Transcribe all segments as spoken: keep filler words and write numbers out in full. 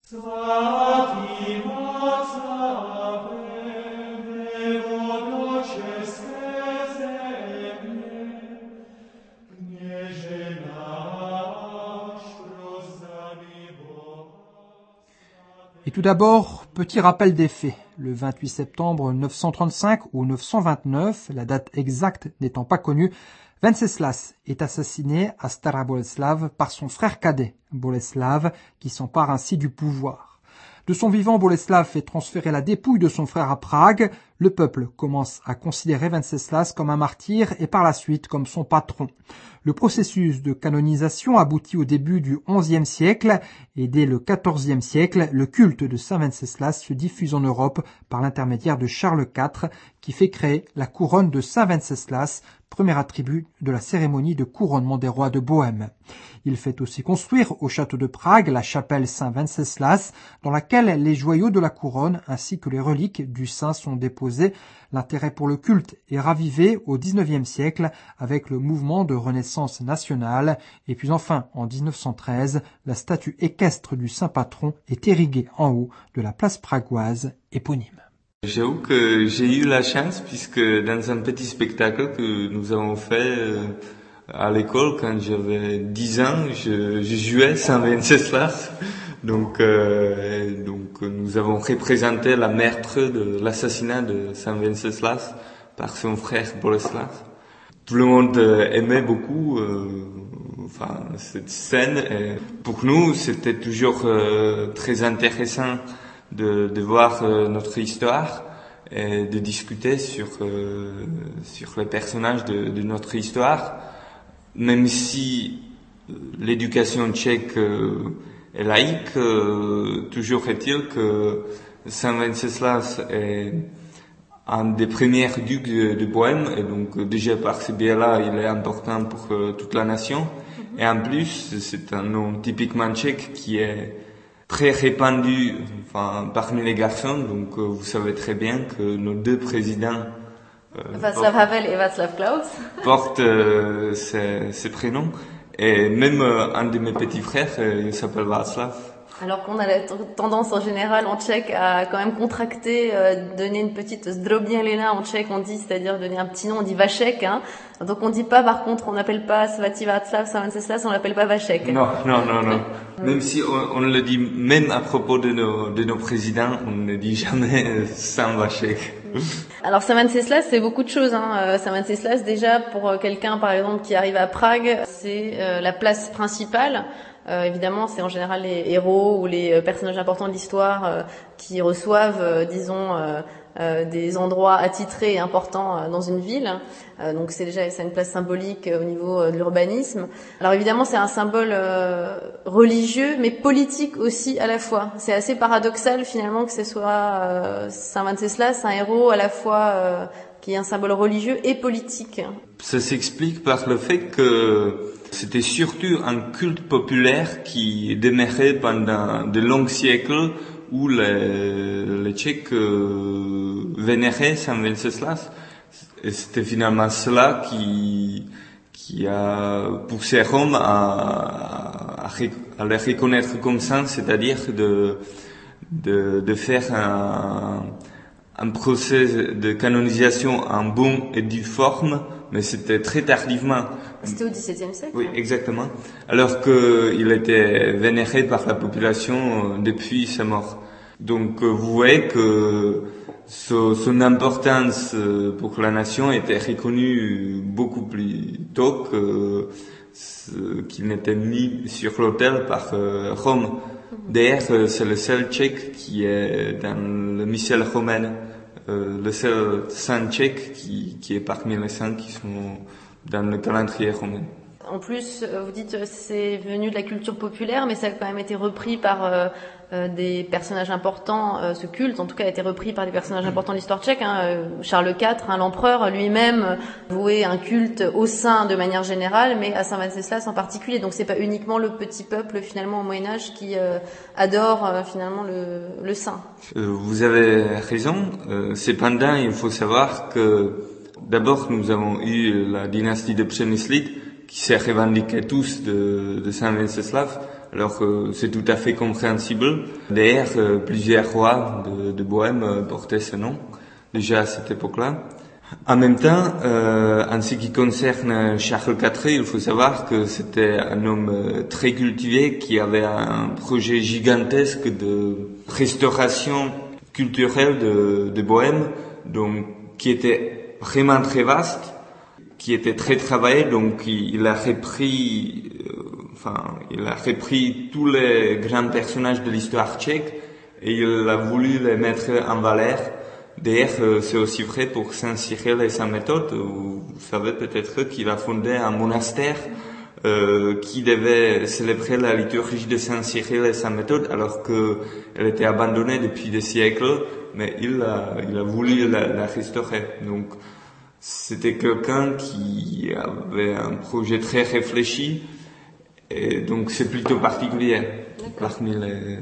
Et tout d'abord, petit rappel des faits. Le vingt-huit septembre neuf cent trente-cinq ou neuf cent vingt-neuf, la date exacte n'étant pas connue, Venceslas est assassiné à Stara Boleslav par son frère cadet, Boleslav, qui s'empare ainsi du pouvoir. De son vivant, Boleslav fait transférer la dépouille de son frère à Prague. Le peuple commence à considérer Venceslas comme un martyr et par la suite comme son patron. Le processus de canonisation aboutit au début du onzième siècle et dès le quatorzième siècle, le culte de Saint Venceslas se diffuse en Europe par l'intermédiaire de Charles quatre qui fait créer la couronne de Saint Venceslas, premier attribut de la cérémonie de couronnement des rois de Bohême. Il fait aussi construire au château de Prague la chapelle Saint Venceslas dans laquelle les joyaux de la couronne ainsi que les reliques du saint sont déposés. L'intérêt pour le culte est ravivé au dix-neuvième siècle avec le mouvement de renaissance nationale et puis enfin en dix-neuf cent treize, la statue équestre du saint patron est érigée en haut de la place pragoise éponyme. J'avoue que j'ai eu la chance puisque dans un petit spectacle que nous avons fait euh, à l'école quand j'avais dix ans, je, je jouais Saint Venceslas. Donc, euh, donc nous avons représenté la meurtre de l'assassinat de Saint Venceslas par son frère Boleslav. Tout le monde aimait beaucoup euh, enfin, cette scène. Et pour nous, c'était toujours euh, très intéressant de, de voir euh, notre histoire et de discuter sur euh, sur les personnages de, de notre histoire, même si l'éducation tchèque euh, est laïque, euh, toujours est-il que Saint Venceslas est un des premiers ducs de, de Bohême et donc déjà par ce biais-là, il est important pour euh, toute la nation. Et en plus, c'est un nom typiquement tchèque qui est très répandu enfin, parmi les garçons, donc euh, vous savez très bien que nos deux présidents euh, Václav Havel et Václav Klaus portent euh, ces, ces prénoms, et même euh, un de mes petits frères, euh, il s'appelle Václav. Alors qu'on a la t- tendance en général en tchèque à quand même contracter, euh, donner une petite zdrobnělina en tchèque, on dit, c'est-à-dire donner un petit nom, on dit Vašek, hein. Donc on dit pas, par contre, on n'appelle pas Svatý Václav, Saint Venceslas, on l'appelle pas Vašek. Non, non, non, non. Même si on, on le dit, même à propos de nos, de nos présidents, on ne dit jamais Saint Vašek. Alors Saint Venceslas, c'est beaucoup de choses, hein. Saint Venceslas, déjà, pour quelqu'un, par exemple, qui arrive à Prague, c'est euh, la place principale. Euh, évidemment, c'est en général les héros ou les personnages importants de l'histoire euh, qui reçoivent, euh, disons, euh, euh, des endroits attitrés et importants euh, dans une ville. Euh, donc c'est déjà c'est une place symbolique euh, au niveau euh, de l'urbanisme. Alors évidemment, c'est un symbole euh, religieux, mais politique aussi à la fois. C'est assez paradoxal finalement que ce soit euh, Saint Venceslas, un héros à la fois euh, qui est un symbole religieux et politique. Ça s'explique par le fait que c'était surtout un culte populaire qui demeurait pendant de longs siècles où les, les Tchèques euh, vénéraient Saint Venceslas. Et c'était finalement cela qui, qui a poussé Rome à, à, à le reconnaître comme saint, c'est-à-dire de, de, de faire un, un procès de canonisation en bonne et due forme, mais c'était très tardivement. C'était au dix-septième siècle. Oui, exactement. Alors qu'il était vénéré par la population depuis sa mort. Donc vous voyez que son, son importance pour la nation était reconnue beaucoup plus tôt que qu'il n'était mis sur l'autel par Rome. D'ailleurs, c'est le seul tchèque qui est dans le missel romain, euh, le seul saint tchèque qui, qui est parmi les saints qui sont dans le calendrier romain. En plus, vous dites c'est venu de la culture populaire, mais ça a quand même été repris par euh, euh, des personnages importants. Euh, ce culte, en tout cas, a été repris par des personnages importants de l'histoire tchèque. Hein. Charles quatre, hein, l'empereur lui-même, vouait un culte au saint de manière générale, mais à Saint Venceslas en particulier. Donc, c'est pas uniquement le petit peuple finalement au Moyen Âge qui euh, adore euh, finalement le, le saint. Euh, vous avez raison. Euh, cependant, il faut savoir que d'abord nous avons eu la dynastie de Přemyslit, qui s'est revendiqué tous de, de Saint Venceslas, Alors euh, c'est tout à fait compréhensible. D'ailleurs, euh, plusieurs rois de, de Bohême euh, portaient ce nom, déjà à cette époque-là. En même temps, euh, en ce qui concerne Charles quatrième, il faut savoir que c'était un homme euh, très cultivé qui avait un projet gigantesque de restauration culturelle de, de Bohême, donc qui était vraiment très vaste, qui était très travaillé. Donc il, il a repris, euh, enfin, il a repris tous les grands personnages de l'histoire tchèque et il a voulu les mettre en valeur. D'ailleurs, c'est aussi vrai pour Saint Cyril et sa méthode. Vous savez peut-être qu'il a fondé un monastère euh, qui devait célébrer la liturgie de Saint Cyril et sa méthode, alors qu'elle était abandonnée depuis des siècles, mais il a, il a voulu la, la restaurer. Donc, c'était quelqu'un qui avait un projet très réfléchi, et donc c'est plutôt particulier. Parmi les,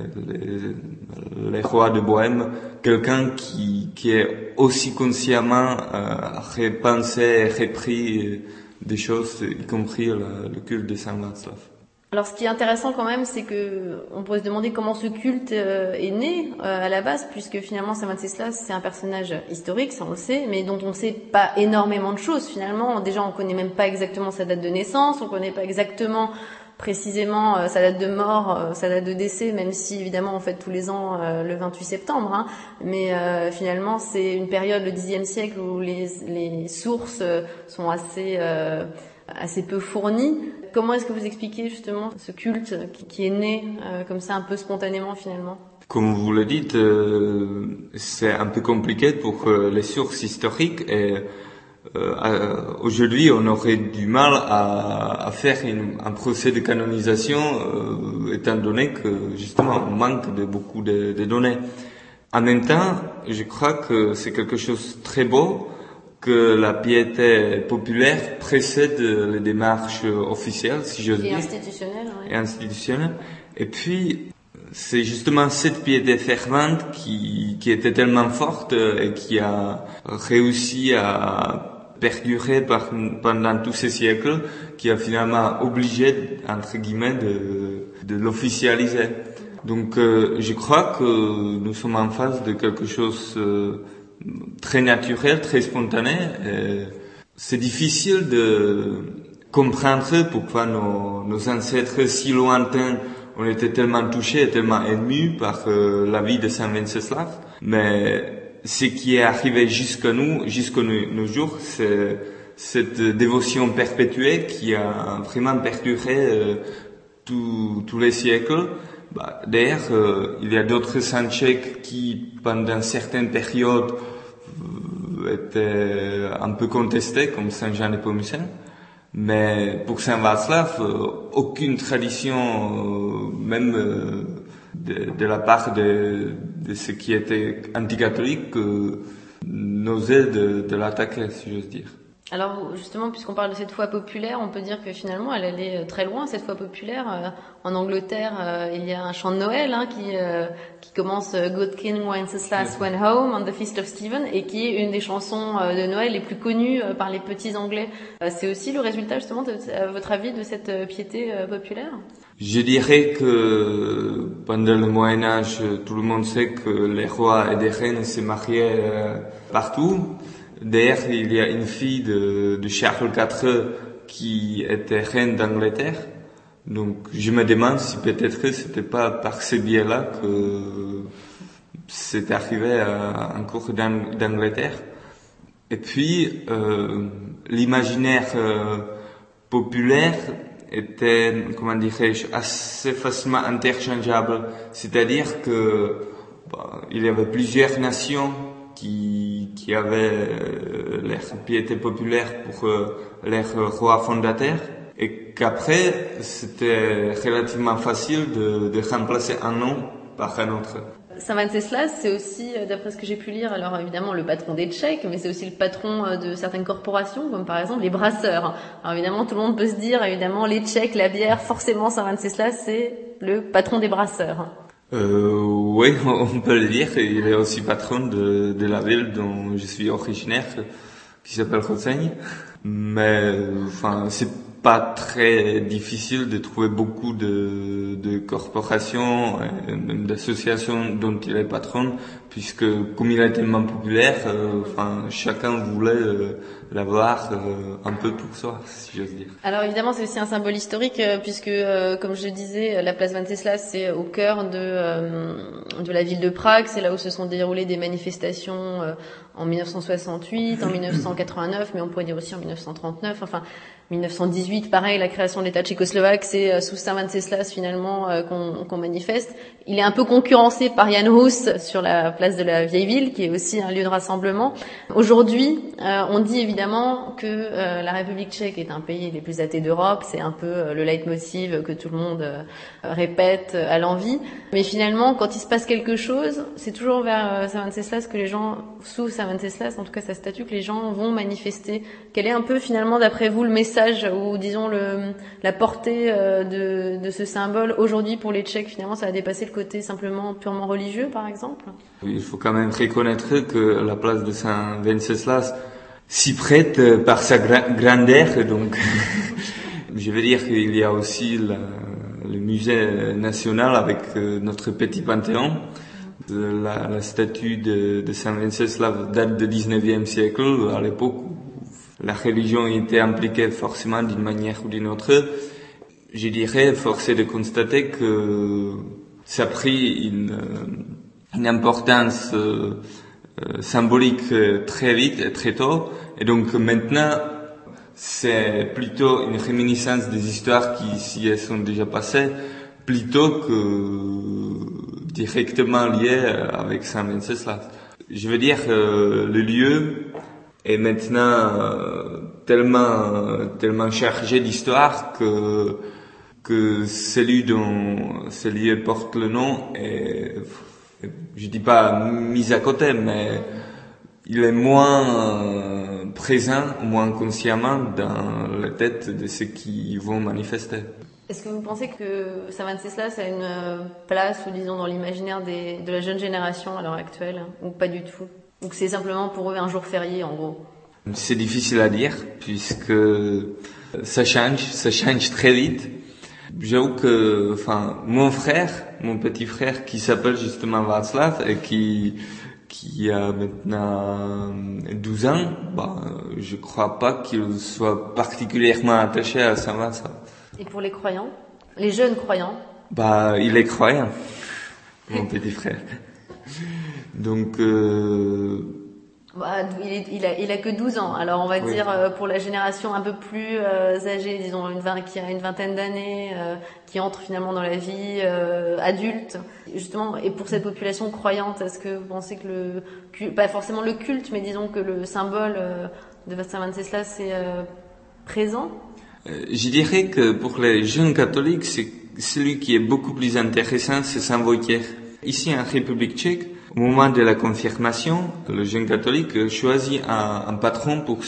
les, les rois de Bohême, quelqu'un qui, qui est aussi consciemment euh, repensé et repris des choses, y compris la, le culte de Saint Václav. Alors, ce qui est intéressant quand même, c'est que on pourrait se demander comment ce culte euh, est né euh, à la base, puisque finalement Saint Venceslas c'est un personnage historique, ça on le sait, mais dont on ne sait pas énormément de choses finalement. Déjà, on connaît même pas exactement sa date de naissance, on connaît pas exactement précisément euh, sa date de mort, euh, sa date de décès, même si évidemment on fête tous les ans euh, le vingt-huit septembre, hein, mais euh, finalement c'est une période, le dixième siècle, où les, les sources euh, sont assez euh, assez peu fournies. Comment est-ce que vous expliquez justement ce culte qui, qui est né euh, comme ça un peu spontanément finalement? Comme vous le dites, euh, c'est un peu compliqué pour euh, les sources historiques et Euh, aujourd'hui, on aurait du mal à, à faire une, un procès de canonisation, euh, étant donné que justement on manque de beaucoup de, de données. En même temps, je crois que c'est quelque chose de très beau que la piété populaire précède les démarches officielles, si j'ose dire, et institutionnelles, ouais. et institutionnelles. Et puis c'est justement cette piété fervente qui, qui était tellement forte et qui a réussi à perdurer par, pendant tous ces siècles, qui a finalement obligé, entre guillemets, de, de l'officialiser. Donc, euh, je crois que nous sommes en face de quelque chose euh, très naturel, très spontané. Et c'est difficile de comprendre pourquoi nos, nos ancêtres si lointains ont été tellement touchés, tellement émus par euh, la vie de Saint Venceslas. Mais ce qui est arrivé jusqu'à nous, jusqu'à nos, nos jours, c'est cette dévotion perpétuée qui a vraiment perduré euh, tous les siècles. Bah, d'ailleurs, euh, il y a d'autres saints tchèques qui, pendant certaines périodes, euh, étaient un peu contestés, comme Saint Jean Nepomucène. Mais pour Saint Václav, euh, aucune tradition, euh, même euh, de, de la part de, de ceux qui étaient anticatholiques, euh, n'osait de, de l'attaquer, si j'ose dire. Alors justement, puisqu'on parle de cette foi populaire, on peut dire que finalement elle allait très loin, cette foi populaire. Euh, en Angleterre, euh, il y a un chant de Noël hein, qui, euh, qui commence euh, Good King Wenceslas went home on the feast of Stephen, et qui est une des chansons euh, de Noël les plus connues euh, par les petits Anglais. Euh, c'est aussi le résultat justement, de, à votre avis, de cette euh, piété euh, populaire? Je dirais que pendant le Moyen-Âge, tout le monde sait que les rois et les reines se mariaient euh, partout. D'ailleurs, il y a une fille de, de Charles quatrième qui était reine d'Angleterre. Donc, je me demande si peut-être que c'était pas par ce biais-là que c'est arrivé à, en cours d'Angleterre. Et puis, euh, l'imaginaire euh, populaire était, comment dirais-je, assez facilement interchangeable. C'est-à-dire que bah, il y avait plusieurs nations qui, qui avaient euh, leur piété populaire pour euh, leur roi fondateur, et qu'après, c'était relativement facile de, de remplacer un nom par un autre. Saint Venceslas, c'est aussi, d'après ce que j'ai pu lire, alors évidemment le patron des Tchèques, mais c'est aussi le patron de certaines corporations, comme par exemple les brasseurs. Alors évidemment, tout le monde peut se dire, évidemment, les Tchèques, la bière, forcément Saint Venceslas, c'est le patron des brasseurs. Euh, oui, on peut le dire. Il est aussi patron de, de la ville dont je suis originaire, qui s'appelle Roseigne. Mais, enfin, c'est pas très difficile de trouver beaucoup de, de corporations, et même d'associations dont il est patron, puisque comme il est tellement populaire, euh, enfin chacun voulait euh, l'avoir euh, un peu pour soi, si j'ose dire. Alors évidemment, c'est aussi un symbole historique euh, puisque, euh, comme je le disais, la place Wenceslas, c'est au cœur de euh, de la ville de Prague. C'est là où se sont déroulées des manifestations euh, en mille neuf cent soixante-huit, en mille neuf cent quatre-vingt-neuf, mais on pourrait dire aussi en mille neuf cent trente-neuf. Enfin, mille neuf cent dix-huit, pareil, la création de l'État tchécoslovaque, c'est euh, sous Saint Wenceslas finalement euh, qu'on, qu'on manifeste. Il est un peu concurrencé par Jan Hus sur la place de la Vieille Ville, qui est aussi un lieu de rassemblement. Aujourd'hui, euh, on dit évidemment que euh, la République tchèque est un pays les plus athées d'Europe. C'est un peu euh, le leitmotiv que tout le monde euh, répète euh, à l'envi. Mais finalement, quand il se passe quelque chose, c'est toujours vers euh, Saint Wenceslas que les gens, sous Saint Wenceslas, en tout cas sa statue, que les gens vont manifester. Quel est un peu finalement, d'après vous, le message ou disons le, la portée euh, de, de ce symbole aujourd'hui pour les Tchèques? Finalement, ça a dépassé le côté simplement purement religieux, par exemple? Oui, il faut quand même reconnaître que la place de Saint Wenceslas s'y prête par sa gra- grandeur, donc je veux dire qu'il y a aussi la, le musée national avec euh, notre petit panthéon. La, la statue de, de Saint Wenceslas date du dix-neuvième siècle, à l'époque où la religion était impliquée forcément d'une manière ou d'une autre. Je dirais, forcé de constater que ça a pris une, une importance euh, euh, symbolique très vite et très tôt. Et donc maintenant, c'est plutôt une réminiscence des histoires qui s'y sont déjà passées, plutôt que directement liées avec Saint Wenceslas. Je veux dire, euh, le lieu est maintenant euh, tellement tellement chargé d'histoire que que celui dont ce lieu porte le nom est, je dis pas mis à côté, mais il est moins euh, présent, moins consciemment dans la tête de ceux qui vont manifester. Est-ce que vous pensez que Saint Wenceslas a une place, ou disons dans l'imaginaire des, de la jeune génération à l'heure actuelle, ou pas du tout? Ou que c'est simplement pour eux un jour férié, en gros? C'est difficile à dire, puisque ça change, ça change très vite. J'avoue que, enfin, mon frère, mon petit frère, qui s'appelle justement Václav et qui qui a maintenant douze ans, bah, je crois pas qu'il soit particulièrement attaché à Saint Václav. Et pour les croyants, les jeunes croyants? Bah, il est croyant, mon petit frère. Donc, euh, bah, il, est, il, a, il a que douze ans. Alors, on va oui. dire euh, pour la génération un peu plus euh, âgée, disons une vingt, qui a une vingtaine d'années, euh, qui entre finalement dans la vie euh, adulte, justement. Et pour cette population croyante, est-ce que vous pensez que le, pas forcément le culte, mais disons que le symbole euh, de Saint Wenceslas est euh, présent? Je dirais que pour les jeunes catholiques, c'est celui qui est beaucoup plus intéressant, c'est Saint Wojciech. Ici en République tchèque, au moment de la confirmation, le jeune catholique choisit un, un patron pour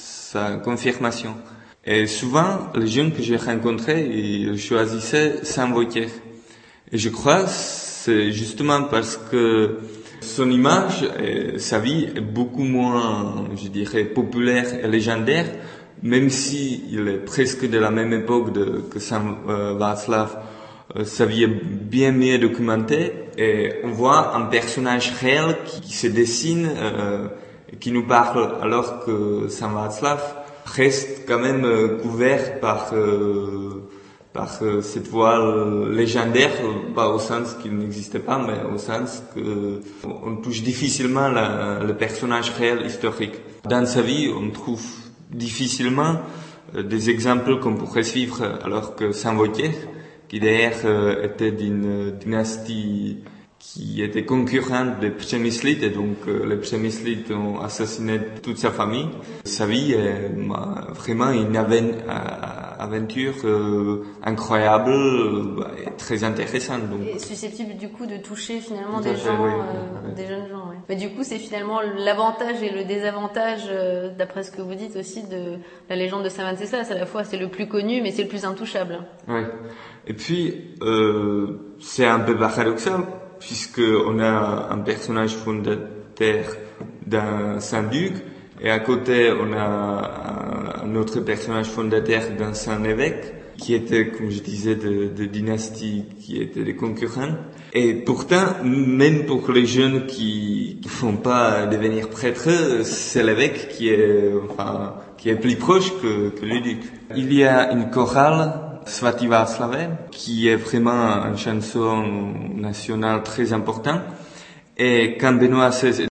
sa confirmation. Et souvent, les jeunes que j'ai rencontrés, ils choisissaient Saint Wojciech. Et je crois que c'est justement parce que son image et sa vie est beaucoup moins, je dirais, populaire et légendaire, même si il est presque de la même époque de, que Saint euh, Václav, euh, sa vie est bien mieux documentée et on voit un personnage réel qui, qui se dessine, euh, et qui nous parle, alors que Saint Václav reste quand même euh, couvert par euh, par euh, cette voile légendaire, pas au sens qu'il n'existait pas, mais au sens que on touche difficilement la, le personnage réel historique. Dans sa vie, on trouve difficilement euh, des exemples qu'on pourrait suivre, alors que Saint Wojciech, qui d'ailleurs euh, était d'une dynastie qui était concurrente des Przemyslides, et donc euh, les Przemyslides ont assassiné toute sa famille. Sa vie est bah, vraiment une aven- aventure euh, incroyable euh, et très intéressante. Donc. Et susceptible du coup de toucher finalement Tout des fait, gens, oui, euh, oui. des jeunes gens. Oui. Mais du coup, c'est finalement l'avantage et le désavantage, euh, d'après ce que vous dites aussi, de la légende de Saint Wenceslas. À la fois, c'est le plus connu, mais c'est le plus intouchable. Oui. Et puis, euh, c'est un peu paradoxal, puisque on a un personnage fondateur d'un Saint-Duc, Et à côté, on a un autre personnage fondateur d'un saint évêque, qui était, comme je disais, de, de dynastie, qui était des concurrents. Et pourtant, même pour les jeunes qui ne font pas devenir prêtres, c'est l'évêque qui est, enfin, qui est plus proche que, que le duc. Il y a une chorale, Svatý Václav, qui est vraiment une chanson nationale très importante. Et quand Benoît seize